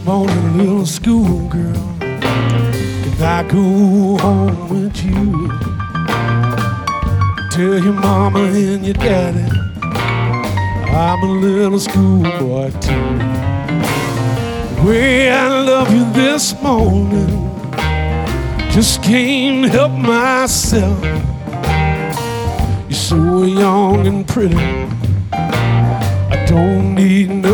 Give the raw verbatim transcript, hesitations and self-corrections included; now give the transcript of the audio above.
morning, little schoolgirl, if I go home with you, tell your mama and your daddy I'm a little schoolboy too. The way I love you this morning, just can't help myself. You're so young and pretty, I don't need no